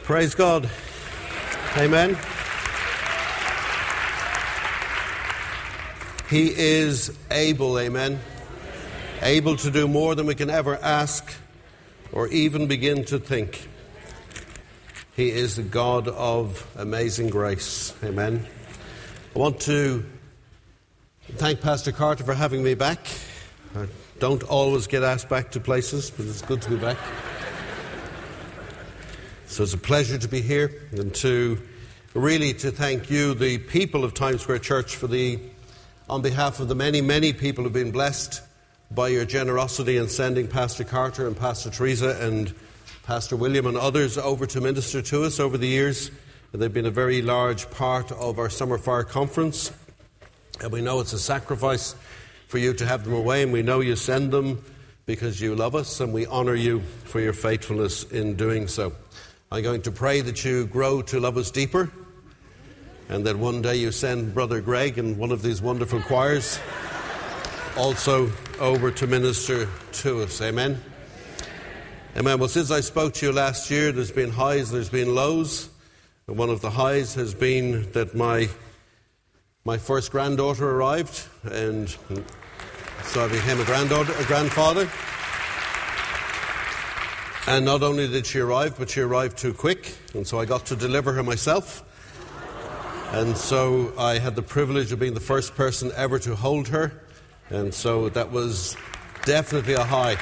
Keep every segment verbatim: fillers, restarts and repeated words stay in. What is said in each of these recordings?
Praise God. Amen. He is able, amen. Able to do more than we can ever ask or even begin to think. He is the God of amazing grace. Amen. I want to thank Pastor Carter for having me back. I don't always get asked back to places, but it's good to be back. So it's a pleasure to be here and to really to thank you, the people of Times Square Church, for the, on behalf of the many, many people who have been blessed by your generosity in sending Pastor Carter and Pastor Teresa and Pastor William and others over to minister to us over the years. And they've been a very large part of our Summer Fire Conference. And we know it's a sacrifice for you to have them away, and we know you send them because you love us, and we honour you for your faithfulness in doing so. I'm going to pray that you grow to love us deeper, and that one day you send Brother Greg and one of these wonderful choirs also over to minister to us. Amen. Amen. Well, since I spoke to you last year, there's been highs, there's been lows. And one of the highs has been that my my first granddaughter arrived, and so I became a granddaughter, a grandfather. And not only did she arrive, but she arrived too quick, and so I got to deliver her myself. And so I had the privilege of being the first person ever to hold her, and so that was definitely a high.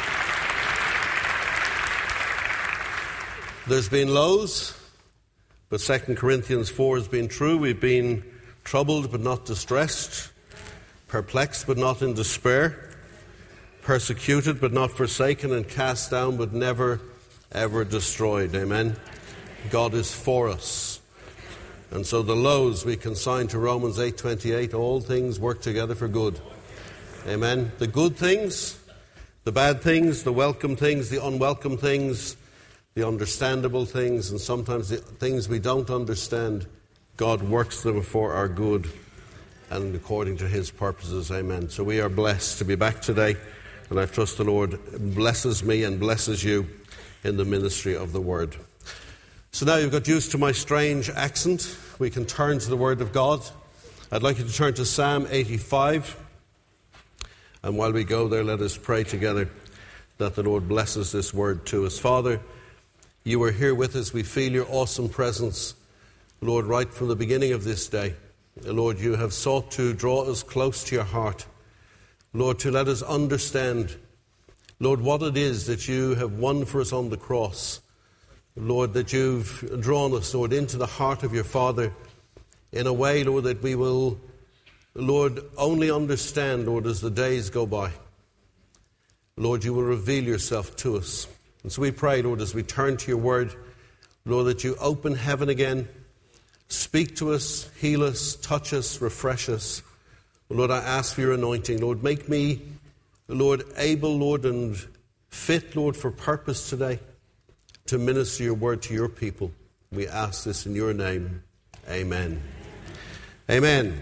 There's been lows, but Second Corinthians four has been true. We've been troubled but not distressed, perplexed but not in despair, persecuted but not forsaken, and cast down but never, ever destroyed. Amen. God is for us. And so the lows we consign to Romans eight twenty-eight, all things work together for good. Amen. The good things, the bad things, the welcome things, the unwelcome things, the understandable things, and sometimes the things we don't understand, God works them for our good and according to His purposes. Amen. So we are blessed to be back today. And I trust the Lord blesses me and blesses you in the ministry of the Word. So now you've got used to my strange accent. We can turn to the Word of God. I'd like you to turn to Psalm eighty-five. And while we go there, let us pray together that the Lord blesses this Word to us. Father, you are here with us. We feel your awesome presence, Lord, right from the beginning of this day. Lord, you have sought to draw us close to your heart. Lord, to let us understand, Lord, what it is that you have won for us on the cross. Lord, that you've drawn us, Lord, into the heart of your Father in a way, Lord, that we will, Lord, only understand, Lord, as the days go by. Lord, you will reveal yourself to us. And so we pray, Lord, as we turn to your word, Lord, that you open heaven again, speak to us, heal us, touch us, refresh us. Lord, I ask for your anointing. Lord, make me, Lord, able, Lord, and fit, Lord, for purpose today to minister your word to your people. We ask this in your name. Amen. Amen.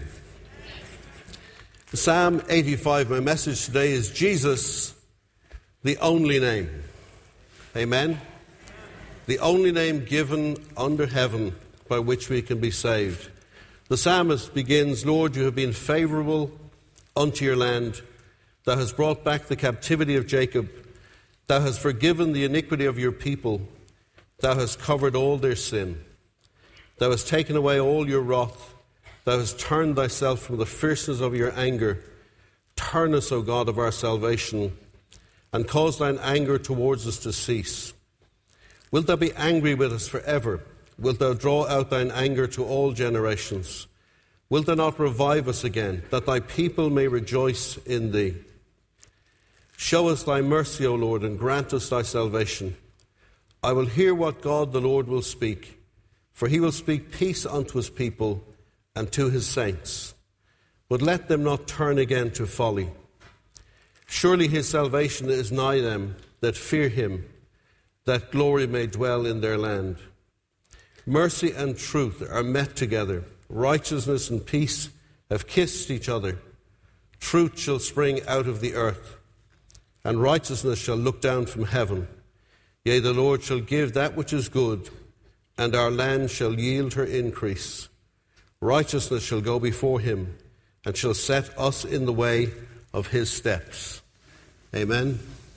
Psalm eighty-five, my message today is Jesus, the only name. Amen. The only name given under heaven by which we can be saved. The psalmist begins, Lord, you have been favourable unto your land. Thou hast brought back the captivity of Jacob. Thou hast forgiven the iniquity of your people. Thou hast covered all their sin. Thou hast taken away all your wrath. Thou hast turned thyself from the fierceness of your anger. Turn us, O God of our salvation, and cause thine anger towards us to cease. Wilt thou be angry with us forever? Wilt thou draw out thine anger to all generations? Wilt thou not revive us again, that thy people may rejoice in thee? Show us thy mercy, O Lord, and grant us thy salvation. I will hear what God the Lord will speak, for he will speak peace unto his people and to his saints. But let them not turn again to folly. Surely his salvation is nigh them that fear him, that glory may dwell in their land. Mercy and truth are met together. Righteousness and peace have kissed each other. Truth shall spring out of the earth, and righteousness shall look down from heaven. Yea, the Lord shall give that which is good, and our land shall yield her increase. Righteousness shall go before him, and shall set us in the way of his steps. Amen.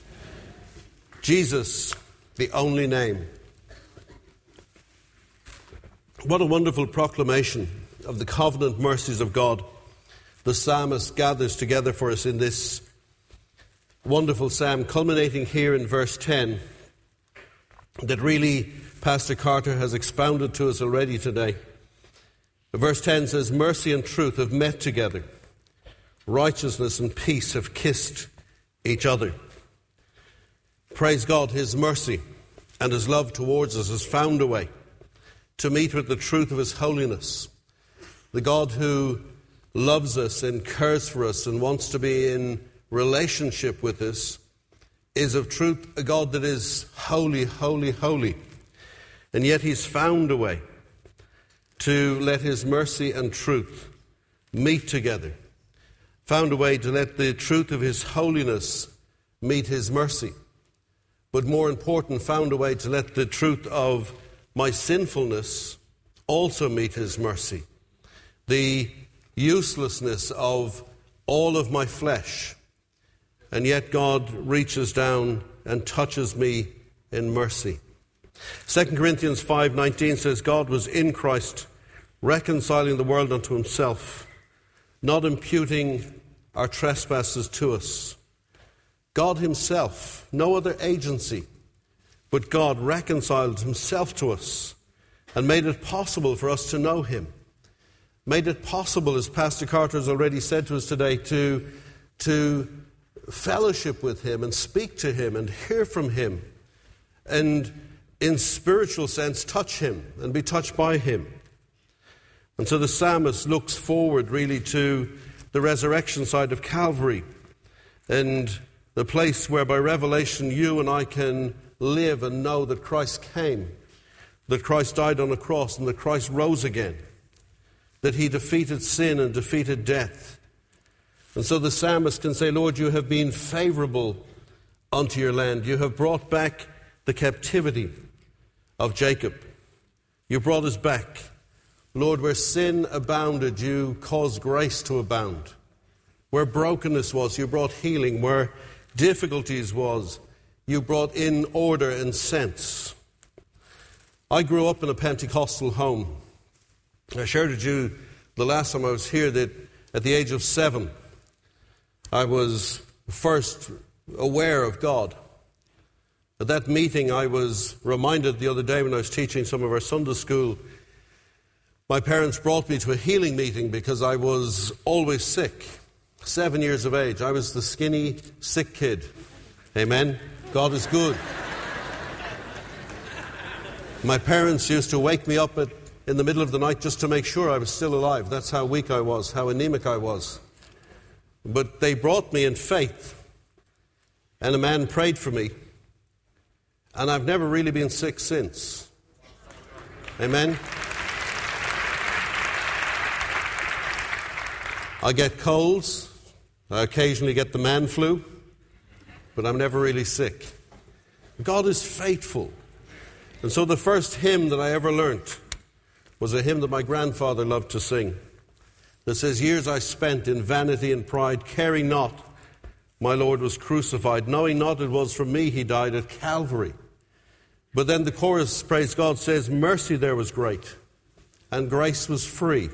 Jesus, the only name. What a wonderful proclamation of the covenant mercies of God the psalmist gathers together for us in this wonderful psalm, culminating here in verse ten, that really Pastor Carter has expounded to us already today. Verse ten says, mercy and truth have met together. Righteousness and peace have kissed each other. Praise God, his mercy and his love towards us has found a way to meet with the truth of his holiness. The God who loves us and cares for us and wants to be in relationship with us is of truth a God that is holy, holy, holy. And yet he's found a way to let his mercy and truth meet together. Found a way to let the truth of his holiness meet his mercy. But more important, found a way to let the truth of my sinfulness also meet his mercy. The uselessness of all of my flesh. And yet God reaches down and touches me in mercy. Second Corinthians five nineteen says, God was in Christ, reconciling the world unto himself, not imputing our trespasses to us. God himself, no other agency, but God reconciled himself to us and made it possible for us to know him. Made it possible, as Pastor Carter has already said to us today, to, to fellowship with him and speak to him and hear from him and in spiritual sense touch him and be touched by him. And so the psalmist looks forward really to the resurrection side of Calvary and the place where by revelation you and I can live and know that Christ came, that Christ died on a cross and that Christ rose again, that he defeated sin and defeated death. And so the psalmist can say, Lord, you have been favorable unto your land. You have brought back the captivity of Jacob. You brought us back. Lord, where sin abounded, you caused grace to abound. Where brokenness was, you brought healing. Where difficulties was, you brought in order and sense. I grew up in a Pentecostal home. I shared with you the last time I was here that at the age of seven, I was first aware of God. At that meeting, I was reminded the other day when I was teaching some of our Sunday school, my parents brought me to a healing meeting because I was always sick. Seven years of age. I was the skinny, sick kid. Amen? God is good. My parents used to wake me up at, in the middle of the night just to make sure I was still alive. That's how weak I was, how anemic I was. But they brought me in faith. And a man prayed for me. And I've never really been sick since. Amen? I get colds. I occasionally get the man flu. But I'm never really sick. God is faithful. And so the first hymn that I ever learnt was a hymn that my grandfather loved to sing. That says, years I spent in vanity and pride, caring not my Lord was crucified, knowing not it was for me he died at Calvary. But then the chorus, praise God, says, mercy there was great, and grace was free.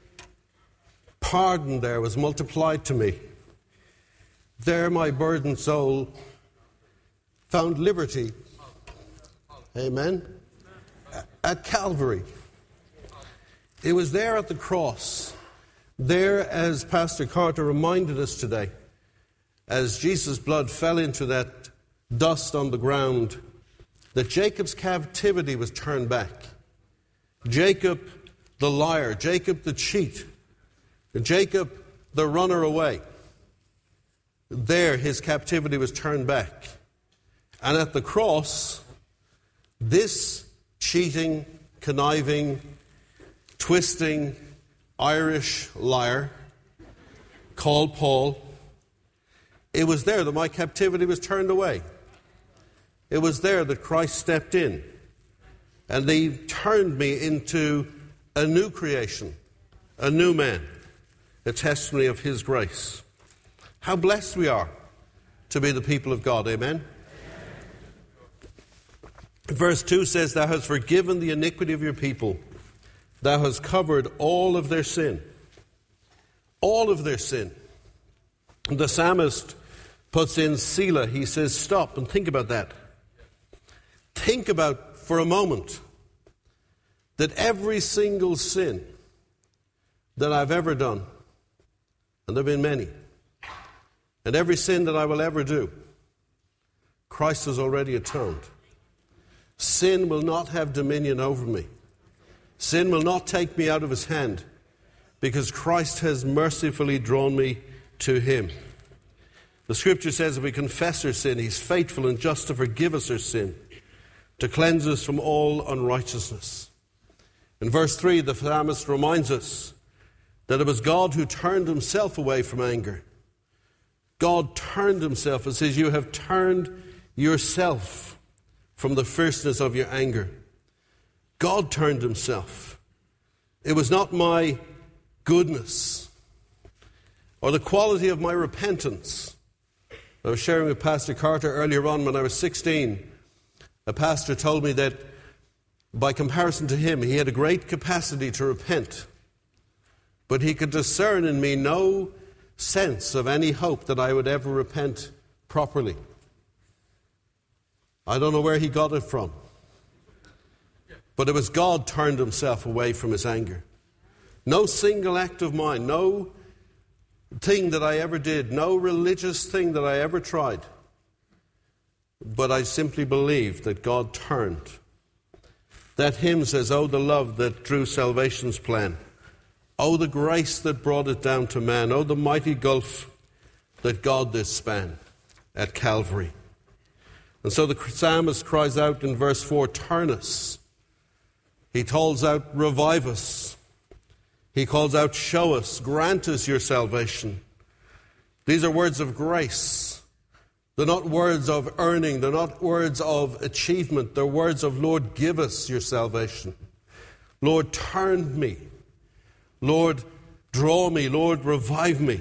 Pardon there was multiplied to me. There my burdened soul found liberty. Amen. At Calvary. It was there at the cross. There, as Pastor Carter reminded us today, as Jesus' blood fell into that dust on the ground, that Jacob's captivity was turned back. Jacob the liar, Jacob the cheat, Jacob the runner away. There his captivity was turned back. And at the cross, this cheating, conniving, twisting Irish liar called Paul, it was there that my captivity was turned away. It was there that Christ stepped in And He turned me into a new creation, a new man, a testimony of His grace. How blessed we are to be the people of God. Amen? Verse two says, Thou hast forgiven the iniquity of your people. Thou hast covered all of their sin. All of their sin. The psalmist puts in Selah. He says, stop and think about that. Think about for a moment that every single sin that I've ever done, and there have been many, and every sin that I will ever do, Christ has already atoned. Sin will not have dominion over me. Sin will not take me out of His hand, because Christ has mercifully drawn me to Him. The Scripture says if we confess our sin, He's faithful and just to forgive us our sin, to cleanse us from all unrighteousness. In verse three, the psalmist reminds us that it was God who turned Himself away from anger. God turned Himself and says, you have turned yourself from the fierceness of your anger. God turned Himself. It was not my goodness or the quality of my repentance. I was sharing with Pastor Carter earlier on when I was sixteen. A pastor told me that by comparison to him, he had a great capacity to repent, but he could discern in me no sense of any hope that I would ever repent properly. I don't know where he got it from, but it was God turned Himself away from His anger. No single act of mine, no thing that I ever did, no religious thing that I ever tried, but I simply believed that God turned. That hymn says, oh, the love that drew salvation's plan. Oh, the grace that brought it down to man. Oh, the mighty gulf that God did span at Calvary. And so the psalmist cries out in verse four, turn us. He calls out, revive us. He calls out, show us, grant us your salvation. These are words of grace. They're not words of earning. They're not words of achievement. They're words of, Lord, give us your salvation. Lord, turn me. Lord, draw me. Lord, revive me.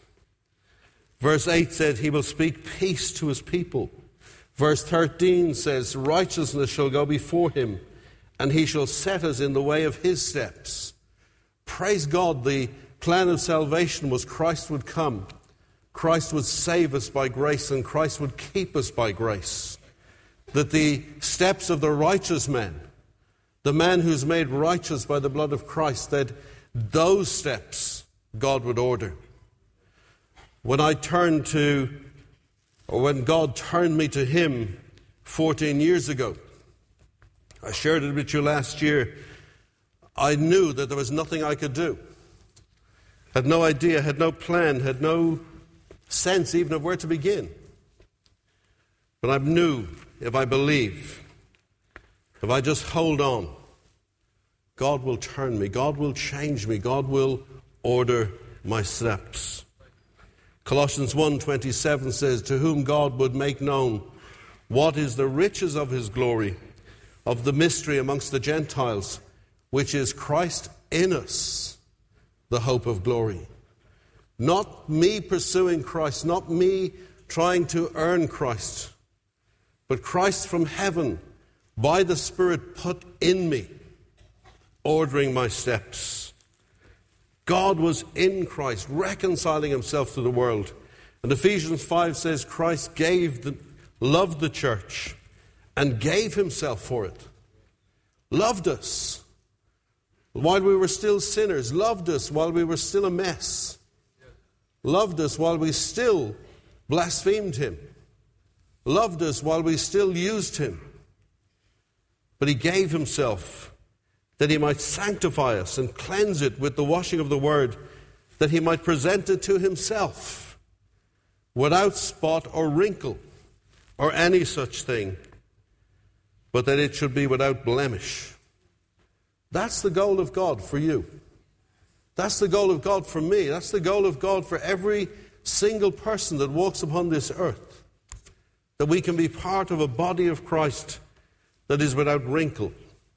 Verse eight said, He will speak peace to His people. Verse thirteen says, righteousness shall go before Him, and He shall set us in the way of His steps. Praise God, the plan of salvation was Christ would come. Christ would save us by grace, and Christ would keep us by grace. That the steps of the righteous man, the man who's made righteous by the blood of Christ, that those steps God would order. When I turned to, or when God turned me to Him fourteen years ago, I shared it with you last year, I knew that there was nothing I could do. Had no idea, had no plan, had no sense even of where to begin. But I knew if I believe, if I just hold on, God will turn me, God will change me, God will order my steps. Colossians one twenty-seven says, to whom God would make known what is the riches of His glory, of the mystery amongst the Gentiles, which is Christ in us, the hope of glory. Not me pursuing Christ, not me trying to earn Christ, but Christ from heaven, by the Spirit put in me, ordering my steps. God was in Christ, reconciling Himself to the world. And Ephesians five says Christ gave the, loved the church and gave Himself for it. Loved us while we were still sinners, loved us while we were still a mess. Loved us while we still blasphemed Him. Loved us while we still used Him. But He gave Himself that He might sanctify us and cleanse it with the washing of the Word, that He might present it to Himself without spot or wrinkle or any such thing, but that it should be without blemish. That's the goal of God for you. That's the goal of God for me. That's the goal of God for every single person that walks upon this earth. That we can be part of a body of Christ that is without wrinkle,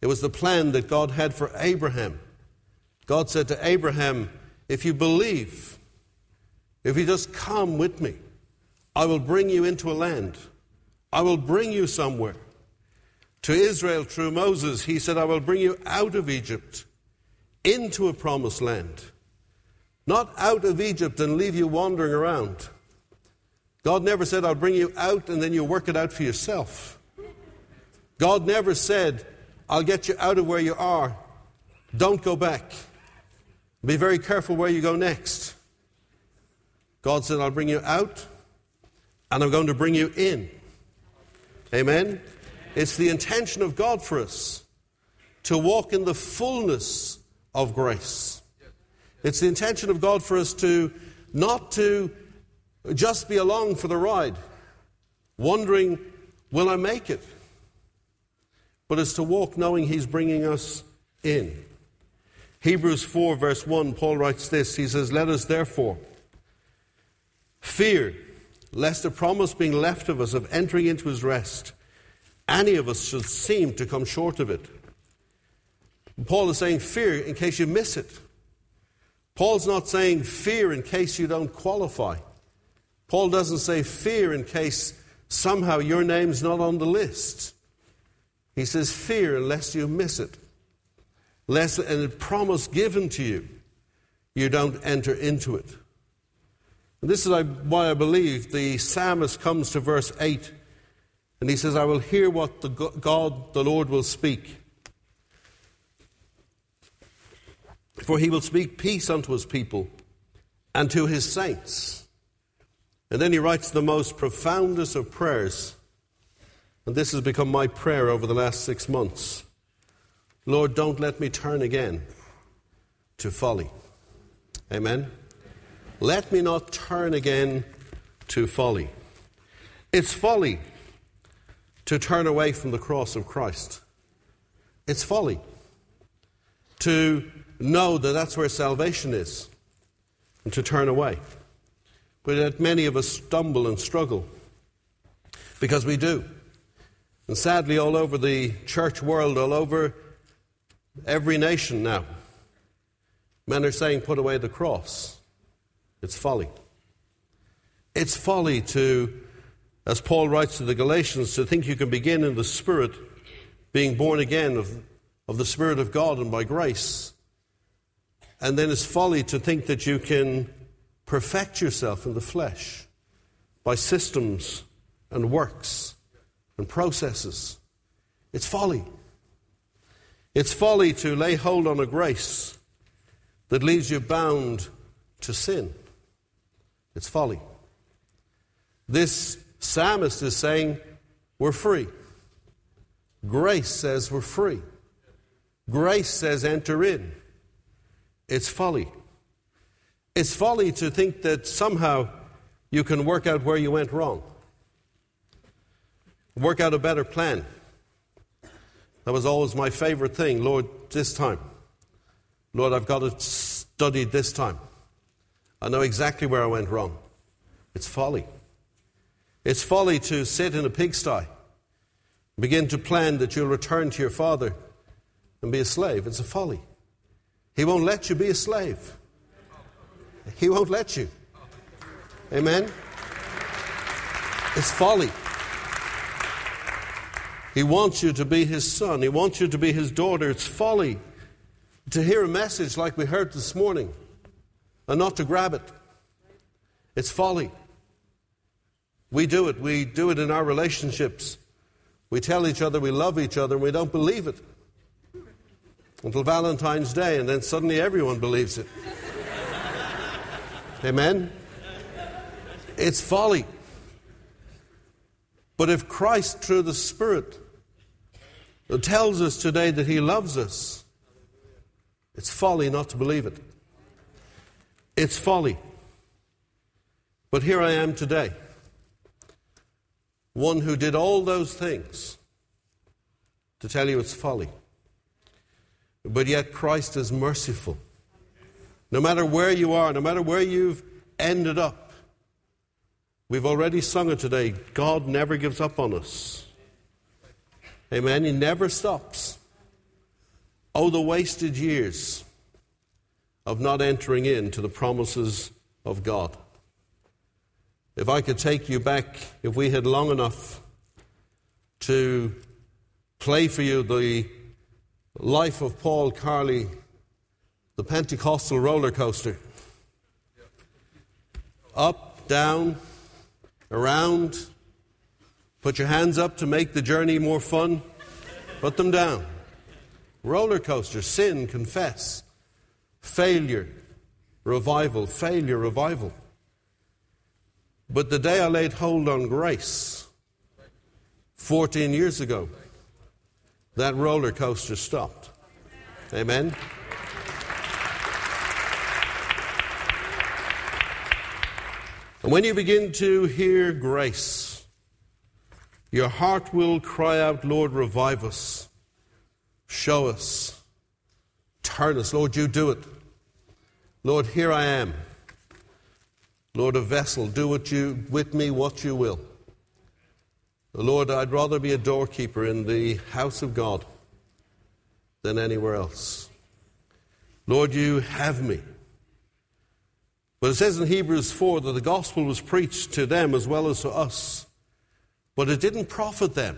It was the plan that God had for Abraham. God said to Abraham, if you believe, if you just come with me, I will bring you into a land. I will bring you somewhere. To Israel, through Moses, he said, I will bring you out of Egypt into a promised land. Not out of Egypt and leave you wandering around. God never said, I'll bring you out and then you work it out for yourself. God never said, I'll get you out of where you are. Don't go back. Be very careful where you go next. God said, I'll bring you out and I'm going to bring you in. Amen? It's the intention of God for us to walk in the fullness of grace. It's the intention of God for us to not to just be along for the ride, wondering, will I make it? But it's to walk knowing He's bringing us in. Hebrews four verse one, Paul writes this. He says, let us therefore fear, lest the promise being left of us of entering into His rest, any of us should seem to come short of it. And Paul is saying fear in case you miss it. Paul's not saying fear in case you don't qualify. Paul doesn't say fear in case somehow your name's not on the list. He says fear lest you miss it. Lest a promise given to you, you don't enter into it. And this is why I believe the psalmist comes to verse eight and he says, I will hear what the God, the Lord, will speak. For He will speak peace unto His people and to His saints. And then he writes the most profoundest of prayers. And this has become my prayer over the last six months. Lord, don't let me turn again to folly. Amen? Let me not turn again to folly. It's folly to turn away from the cross of Christ. It's folly to know that that's where salvation is and to turn away. But yet many of us stumble and struggle because we do. And sadly, all over the church world, all over every nation now, men are saying, put away the cross. It's folly. It's folly to, as Paul writes to the Galatians, to think you can begin in the Spirit, being born again of, of the Spirit of God and by grace. And then it's folly to think that you can perfect yourself in the flesh by systems and works and processes. It's folly. It's folly to lay hold on a grace that leaves you bound to sin. It's folly. This psalmist is saying we're free. Grace says we're free. Grace says enter in. It's folly. It's folly to think that somehow you can work out where you went wrong. Work out a better plan. That was always my favorite thing. Lord, this time. Lord, I've got to study this time. I know exactly where I went wrong. It's folly. It's folly to sit in a pigsty, begin to plan that you'll return to your father and be a slave. It's a folly. He won't let you be a slave. He won't let you. Amen? It's folly. He wants you to be His son. He wants you to be His daughter. It's folly to hear a message like we heard this morning and not to grab it. It's folly. We do it. We do it in our relationships. We tell each other we love each other and we don't believe it until Valentine's Day, and then suddenly everyone believes it. Amen? It's folly. But if Christ, through the Spirit, tells us today that He loves us, it's folly not to believe it. It's folly. But here I am today, one who did all those things to tell you it's folly. But yet Christ is merciful. No matter where you are, no matter where you've ended up, we've already sung it today, God never gives up on us. Amen. He never stops. Oh, the wasted years of not entering into the promises of God. If I could take you back, if we had long enough to play for you the life of Paul Carley, the Pentecostal roller coaster. Up, down, around. Put your hands up to make the journey more fun. Put them down. Roller coaster, sin, confess. Failure, revival, failure, revival. But the day I laid hold on grace, fourteen years ago, that roller coaster stopped. Amen? And when you begin to hear grace, your heart will cry out, Lord, revive us, show us, turn us. Lord, you do it. Lord, here I am. Lord, a vessel, do what you with me what you will. Lord, I'd rather be a doorkeeper in the house of God than anywhere else. Lord, you have me. But it says in Hebrews four that the gospel was preached to them as well as to us. But it didn't profit them.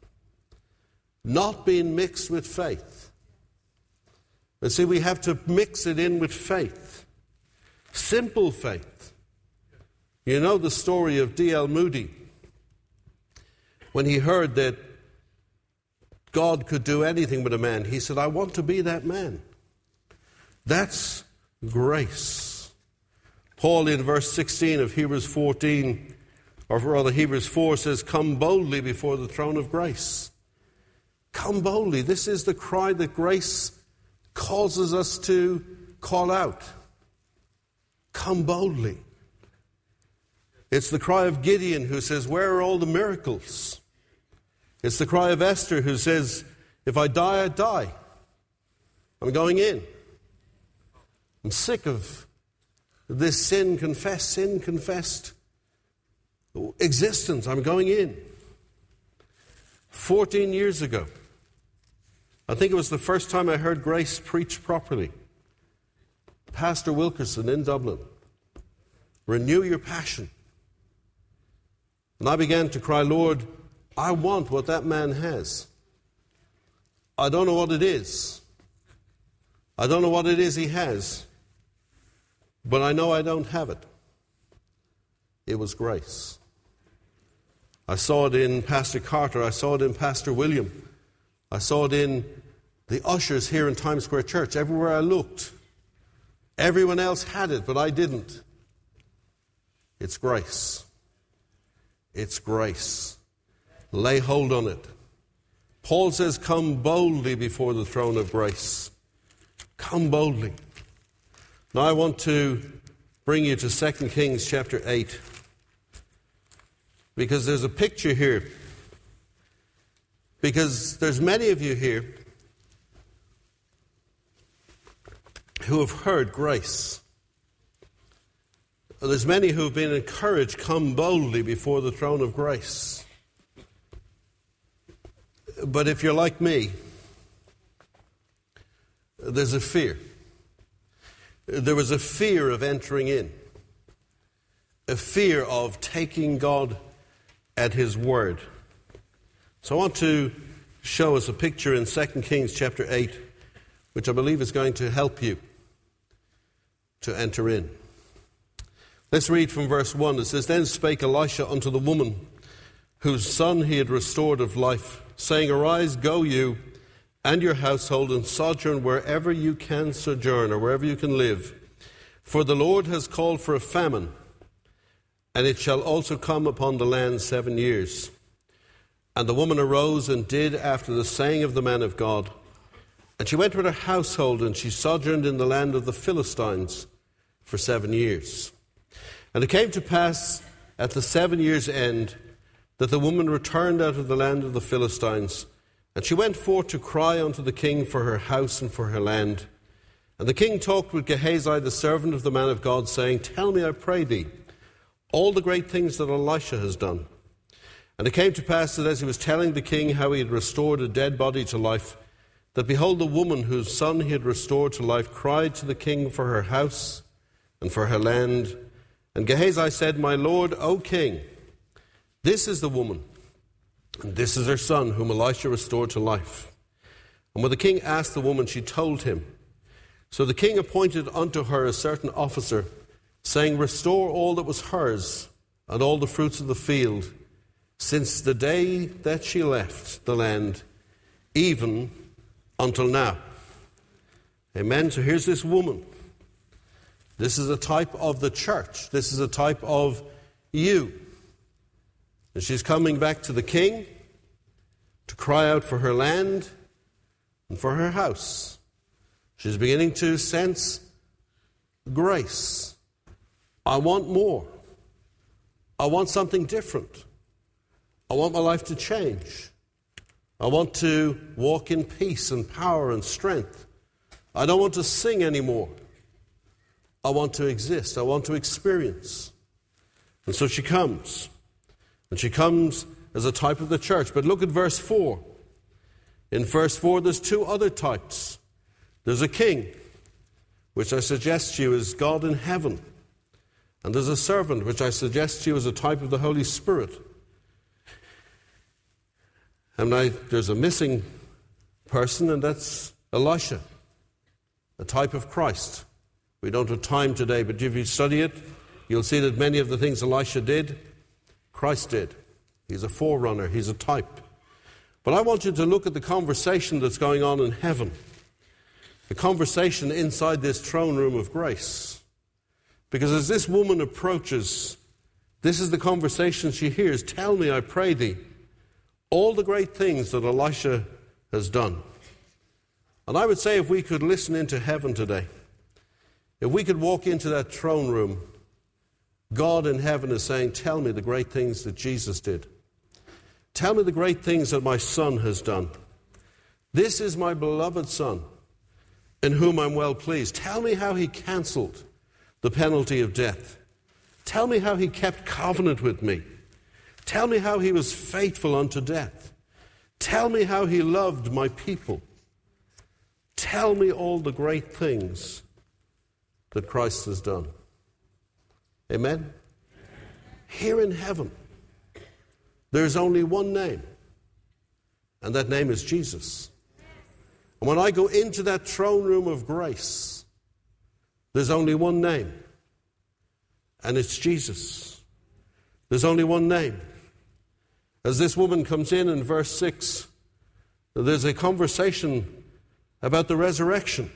Not being mixed with faith. And see, we have to mix it in with faith. Simple faith. You know the story of D L Moody. When he heard that God could do anything with a man, he said, I want to be that man. That's grace. Paul in verse sixteen of Hebrews fourteen, or rather Hebrews four, says, come boldly before the throne of grace. Come boldly. This is the cry that grace causes us to call out. Come boldly. It's the cry of Gideon who says, where are all the miracles? It's the cry of Esther who says, if I die, I die. I'm going in. I'm sick of this sin confessed, sin confessed existence. I'm going in. Fourteen years ago, I think it was the first time I heard grace preached properly. Pastor Wilkerson in Dublin. Renew your passion. And I began to cry, Lord, I want what that man has. I don't know what it is. I don't know what it is he has. But I know I don't have it. It was grace. I saw it in Pastor Carter. I saw it in Pastor William. I saw it in the ushers here in Times Square Church. Everywhere I looked. Everyone else had it, but I didn't. It's grace. It's grace. Lay hold on it. Paul says, come boldly before the throne of grace. Come boldly. Now I want to bring you to Second Kings chapter eight. Because there's a picture here. Because there's many of you here who have heard grace. There's many who have been encouraged, come boldly before the throne of grace. But if you're like me, there's a fear. There was a fear of entering in. A fear of taking God at His word. So I want to show us a picture in Second Kings chapter eight, which I believe is going to help you to enter in. Let's read from verse one. It says, then spake Elisha unto the woman, whose son he had restored of life, saying, arise, go you, and your household, and sojourn wherever you can sojourn, or wherever you can live. For the Lord has called for a famine, and it shall also come upon the land seven years. And the woman arose and did after the saying of the man of God. And she went with her household, and she sojourned in the land of the Philistines for seven years. And it came to pass at the seven years' end that the woman returned out of the land of the Philistines, and she went forth to cry unto the king for her house and for her land. And the king talked with Gehazi, the servant of the man of God, saying, tell me, I pray thee, all the great things that Elisha has done. And it came to pass that as he was telling the king how he had restored a dead body to life, that behold, the woman whose son he had restored to life cried to the king for her house and for her land. And Gehazi said, My lord, O king, this is the woman, and this is her son, whom Elisha restored to life. And when the king asked the woman, she told him. So the king appointed unto her a certain officer, saying, Restore all that was hers, and all the fruits of the field, since the day that she left the land, even until now. Amen. So here's this woman. This is a type of the church. This is a type of you. And she's coming back to the king to cry out for her land and for her house. She's beginning to sense grace. I want more. I want something different. I want my life to change. I want to walk in peace and power and strength. I don't want to sing anymore. I want to exist. I want to experience. And so she comes. And she comes as a type of the church. But look at verse four. In verse four, there's two other types. There's a king, which I suggest to you is God in heaven. And there's a servant, which I suggest to you is a type of the Holy Spirit. And I, there's a missing person, and that's Elisha, a type of Christ. We don't have time today, but if you study it, you'll see that many of the things Elisha did, Christ did. He's a forerunner, he's a type. But I want you to look at the conversation that's going on in heaven. The conversation inside this throne room of grace. Because as this woman approaches, this is the conversation she hears. Tell me, I pray thee, all the great things that Elisha has done. And I would say if we could listen into heaven today, if we could walk into that throne room, God in heaven is saying, tell me the great things that Jesus did. Tell me the great things that my son has done. This is my beloved son, in whom I'm well pleased. Tell me how he cancelled the penalty of death. Tell me how he kept covenant with me. Tell me how he was faithful unto death. Tell me how he loved my people. Tell me all the great things that Christ has done. Amen? Amen. Here in heaven, there's only one name, and that name is Jesus. And when I go into that throne room of grace, there's only one name, and it's Jesus. There's only one name. As this woman comes in in verse six, there's a conversation about the resurrection.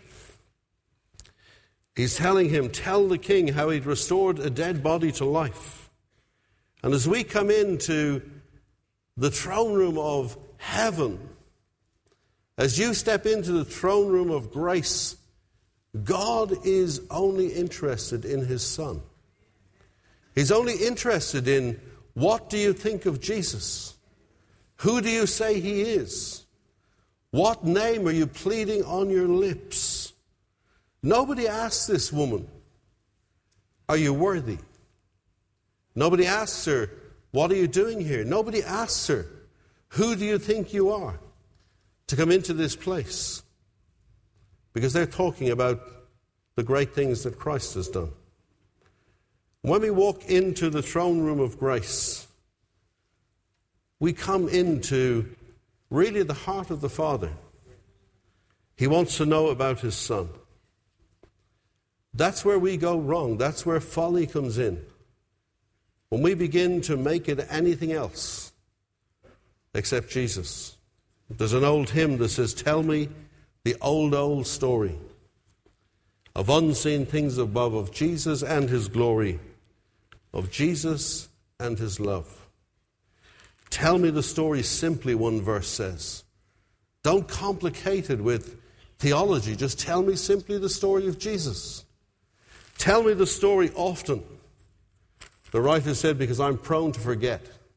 He's telling him, tell the king how he'd restored a dead body to life. And as we come into the throne room of heaven, as you step into the throne room of grace, God is only interested in his son. He's only interested in, what do you think of Jesus? Who do you say he is? What name are you pleading on your lips? Nobody asks this woman, are you worthy? Nobody asks her, what are you doing here? Nobody asks her, who do you think you are to come into this place? Because they're talking about the great things that Christ has done. When we walk into the throne room of grace, we come into really the heart of the Father. He wants to know about his Son. That's where we go wrong. That's where folly comes in. When we begin to make it anything else except Jesus. There's an old hymn that says, tell me the old, old story of unseen things above, of Jesus and his glory, of Jesus and his love. Tell me the story simply, one verse says. Don't complicate it with theology. Just tell me simply the story of Jesus. Tell me the story often. The writer said, because I'm prone to forget.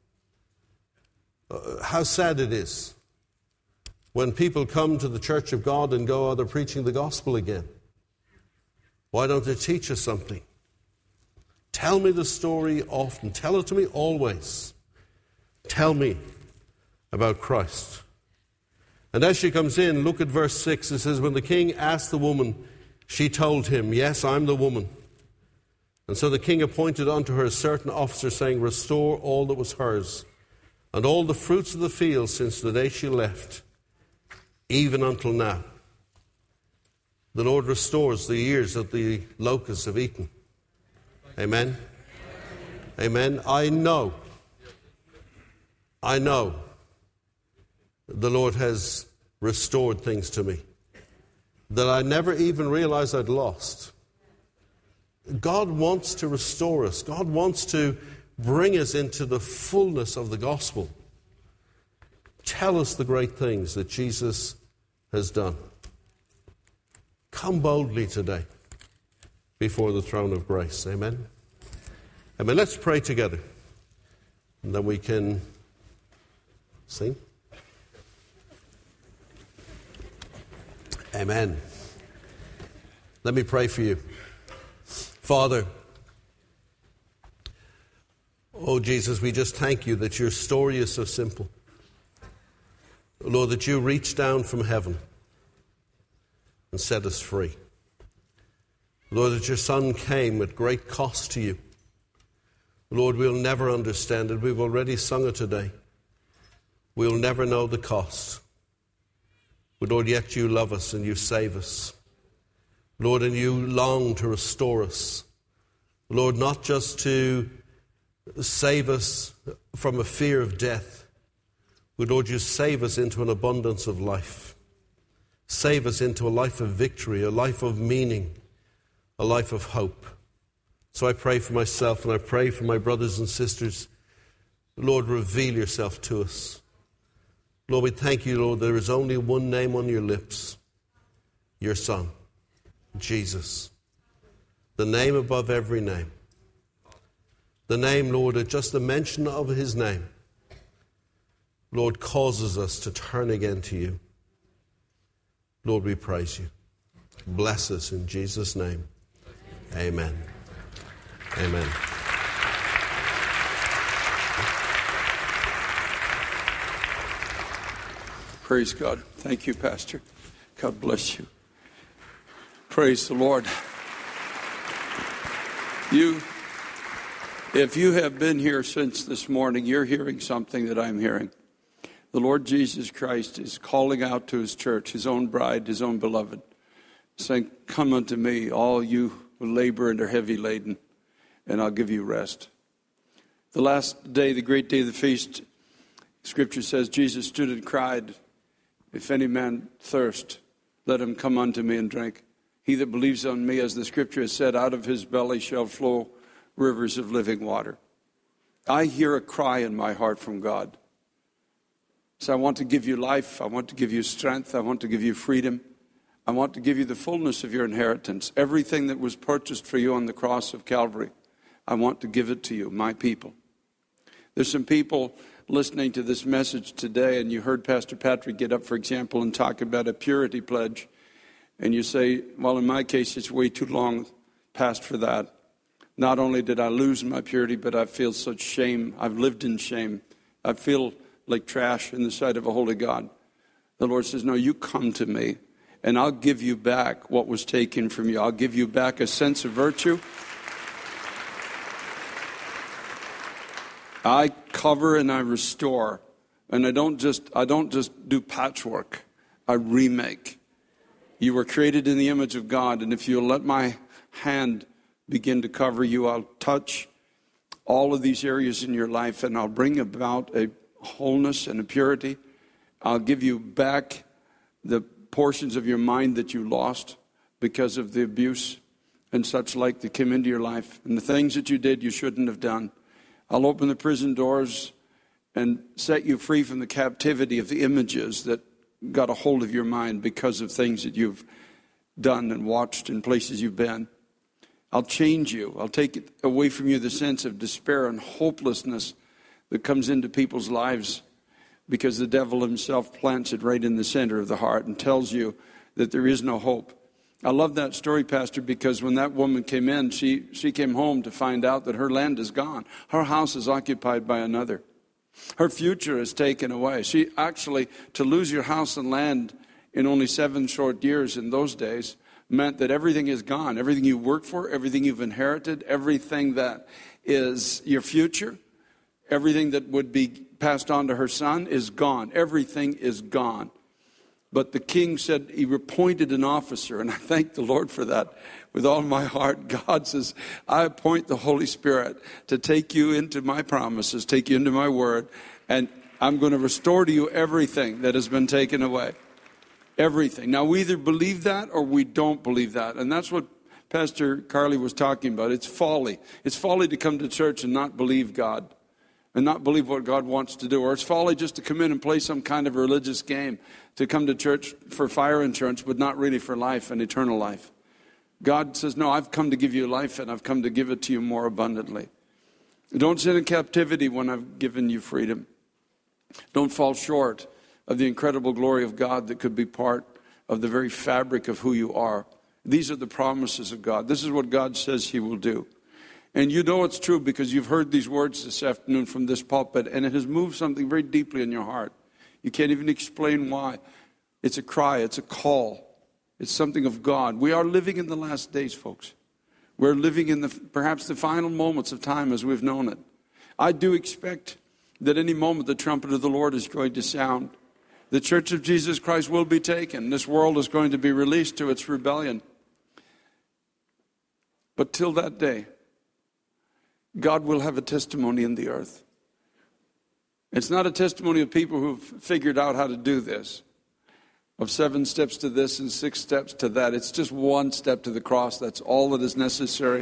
Uh, how sad it is when people come to the church of God and go, oh, they're preaching the gospel again. Why don't they teach us something? Tell me the story often. Tell it to me always. Tell me about Christ. And as she comes in, look at verse six. It says, when the king asked the woman, she told him, yes, I'm the woman. And so the king appointed unto her a certain officer, saying, restore all that was hers, and all the fruits of the field since the day she left, even until now. The Lord restores the years that the locusts have eaten. Amen. Amen. I know, I know the Lord has restored things to me that I never even realized I'd lost. God wants to restore us. God wants to bring us into the fullness of the gospel. Tell us the great things that Jesus has done. Come boldly today before the throne of grace. Amen. Amen. Let's pray together. And then we can sing. Amen. Let me pray for you. Father, oh Jesus, we just thank you that your story is so simple. Lord, that you reached down from heaven and set us free. Lord, that your Son came at great cost to you. Lord, we'll never understand it. We've already sung it today. We'll never know the cost. But Lord, yet you love us and you save us. Lord, and you long to restore us. Lord, not just to save us from a fear of death, but Lord, you save us into an abundance of life. Save us into a life of victory, a life of meaning, a life of hope. So I pray for myself and I pray for my brothers and sisters. Lord, reveal yourself to us. Lord, we thank you, Lord, there is only one name on your lips, your Son, Jesus. The name above every name. The name, Lord, at just the mention of his name, Lord, causes us to turn again to you. Lord, we praise you. Bless us in Jesus' name. Amen. Amen. Praise God. Thank you, Pastor. God bless you. Praise the Lord. You, if you have been here since this morning, you're hearing something that I'm hearing. The Lord Jesus Christ is calling out to his church, his own bride, his own beloved, saying, come unto me, all you who labor and are heavy laden, and I'll give you rest. The last day, the great day of the feast, Scripture says, Jesus stood and cried, if any man thirst, let him come unto me and drink. He that believes on me, as the Scripture has said, out of his belly shall flow rivers of living water. I hear a cry in my heart from God. So I want to give you life. I want to give you strength. I want to give you freedom. I want to give you the fullness of your inheritance. Everything that was purchased for you on the cross of Calvary, I want to give it to you, my people. There's some people listening to this message today, and you heard Pastor Patrick get up, for example, and talk about a purity pledge. And you say, well, in my case, it's way too long past for that. Not only did I lose my purity, but I feel such shame. I've lived in shame. I feel like trash in the sight of a holy God. The Lord says, no, you come to me, and I'll give you back what was taken from you. I'll give you back a sense of virtue. I cover and I restore. And I don't just I don't just do patchwork. I remake. You were created in the image of God, and if you'll let my hand begin to cover you, I'll touch all of these areas in your life, and I'll bring about a wholeness and a purity. I'll give you back the portions of your mind that you lost because of the abuse and such like that came into your life, and the things that you did you shouldn't have done. I'll open the prison doors and set you free from the captivity of the images that got a hold of your mind because of things that you've done and watched in places you've been. I'll change you. I'll take it away from you the sense of despair and hopelessness that comes into people's lives because the devil himself plants it right in the center of the heart and tells you that there is no hope. I love that story, Pastor, because when that woman came in, she, she came home to find out that her land is gone. Her house is occupied by another. Her future is taken away. She actually, to lose your house and land in only seven short years in those days meant that everything is gone. Everything you worked for, everything you've inherited, everything that is your future, everything that would be passed on to her son is gone. Everything is gone. But the king said he appointed an officer, and I thank the Lord for that with all my heart. God says, I appoint the Holy Spirit to take you into my promises, take you into my word, and I'm going to restore to you everything that has been taken away. Everything. Now, we either believe that or we don't believe that. And that's what Pastor Carly was talking about. It's folly. It's folly to come to church and not believe God and not believe what God wants to do. Or it's folly just to come in and play some kind of religious game, to come to church for fire insurance, but not really for life and eternal life. God says, no, I've come to give you life, and I've come to give it to you more abundantly. Don't sit in captivity when I've given you freedom. Don't fall short of the incredible glory of God that could be part of the very fabric of who you are. These are the promises of God. This is what God says he will do. And you know it's true because you've heard these words this afternoon from this pulpit, and it has moved something very deeply in your heart. You can't even explain why. It's a cry. It's a call. It's something of God. We are living in the last days, folks. We're living in the perhaps the final moments of time as we've known it. I do expect that any moment the trumpet of the Lord is going to sound. The Church of Jesus Christ will be taken. This world is going to be released to its rebellion. But till that day, God will have a testimony in the earth. It's not a testimony of people who've figured out how to do this, of seven steps to this and six steps to that. It's just one step to the cross. That's all that is necessary.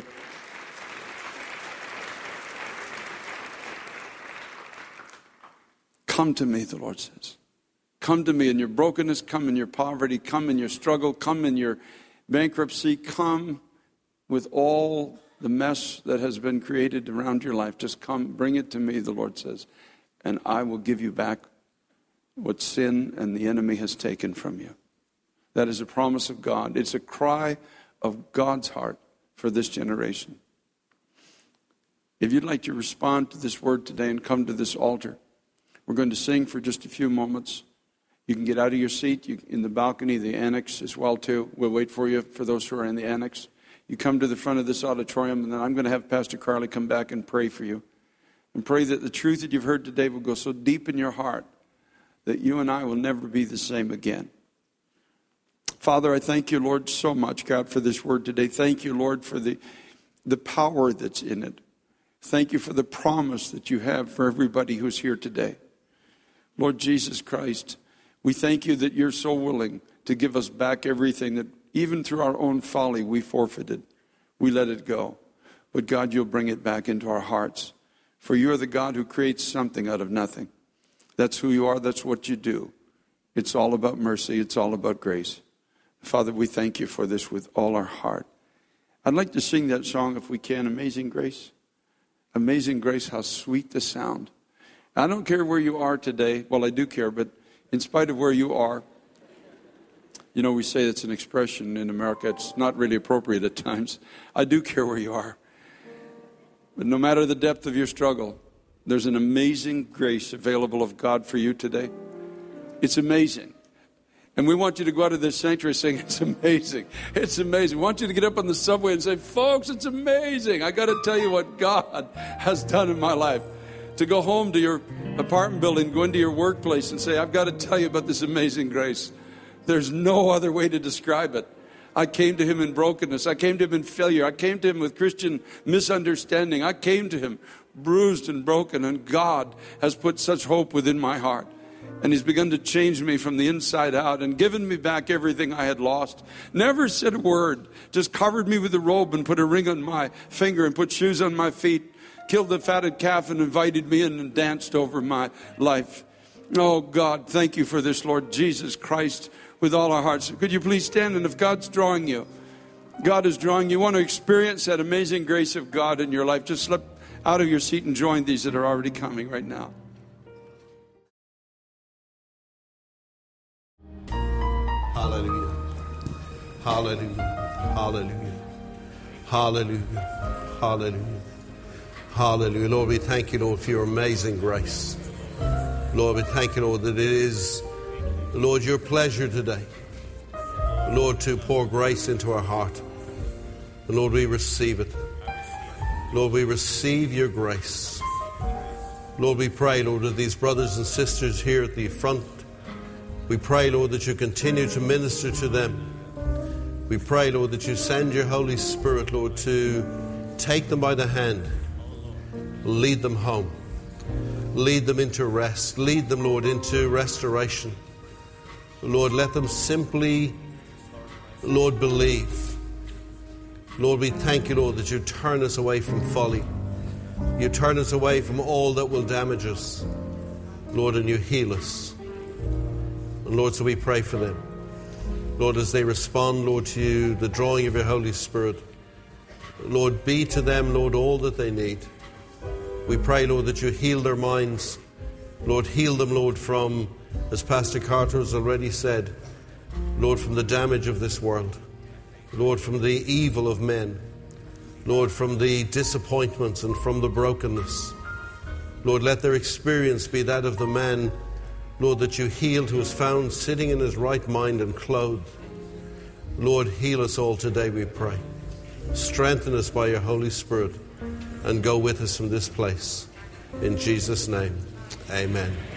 Come to me, the Lord says. Come to me in your brokenness. Come in your poverty. Come in your struggle. Come in your bankruptcy. Come with all the mess that has been created around your life. Just come, bring it to me, the Lord says, and I will give you back what sin and the enemy has taken from you. That is a promise of God. It's a cry of God's heart for this generation. If you'd like to respond to this word today and come to this altar, we're going to sing for just a few moments. You can get out of your seat you, in the balcony, the annex as well too. We'll wait for you for those who are in the annex. You come to the front of this auditorium, and then I'm going to have Pastor Carly come back and pray for you. And pray that the truth that you've heard today will go so deep in your heart that you and I will never be the same again. Father, I thank you, Lord, so much, God, for this word today. Thank you, Lord, for the, the power that's in it. Thank you for the promise that you have for everybody who's here today. Lord Jesus Christ, we thank you that you're so willing to give us back everything that even through our own folly we forfeited. We let it go. But God, you'll bring it back into our hearts. For you're the God who creates something out of nothing. That's who you are. That's what you do. It's all about mercy. It's all about grace. Father, we thank you for this with all our heart. I'd like to sing that song if we can, Amazing Grace. Amazing Grace, how sweet the sound. I don't care where you are today. Well, I do care, but in spite of where you are, you know, we say it's an expression in America. It's not really appropriate at times. I do care where you are. But no matter the depth of your struggle, there's an amazing grace available of God for you today. It's amazing. And we want you to go out of this sanctuary saying, it's amazing. It's amazing. We want you to get up on the subway and say, folks, it's amazing. I got to tell you what God has done in my life. To go home to your apartment building, go into your workplace and say, I've got to tell you about this amazing grace. There's no other way to describe it. I came to him in brokenness. I came to him in failure. I came to him with Christian misunderstanding. I came to him bruised and broken, and God has put such hope within my heart. And he's begun to change me from the inside out and given me back everything I had lost. Never said a word. Just covered me with a robe and put a ring on my finger and put shoes on my feet. Killed the fatted calf and invited me in and danced over my life. Oh, God, thank you for this, Lord Jesus Christ, with all our hearts. Could you please stand? And if God's drawing you, God is drawing you, want to experience that amazing grace of God in your life, just slip out of your seat and join these that are already coming right now. Hallelujah. Hallelujah. Hallelujah. Hallelujah. Hallelujah. Hallelujah. Lord, we thank you, Lord, for your amazing grace. Lord, we thank you, Lord, that it is, Lord, your pleasure today, Lord, to pour grace into our heart. And Lord, we receive it. Lord, we receive your grace. Lord, we pray, Lord, that these brothers and sisters here at the front, we pray, Lord, that you continue to minister to them. We pray, Lord, that you send your Holy Spirit, Lord, to take them by the hand, lead them home, lead them into rest, lead them, Lord, into restoration. Lord, let them simply, Lord, believe. Lord, we thank you, Lord, that you turn us away from folly. You turn us away from all that will damage us, Lord, and you heal us. And Lord, so we pray for them. Lord, as they respond, Lord, to you, the drawing of your Holy Spirit, Lord, be to them, Lord, all that they need. We pray, Lord, that you heal their minds. Lord, heal them, Lord, from, as Pastor Carter has already said, Lord, from the damage of this world. Lord, from the evil of men. Lord, from the disappointments and from the brokenness. Lord, let their experience be that of the man, Lord, that you healed, who was found sitting in his right mind and clothed. Lord, heal us all today, we pray. Strengthen us by your Holy Spirit and go with us from this place. In Jesus' name, amen.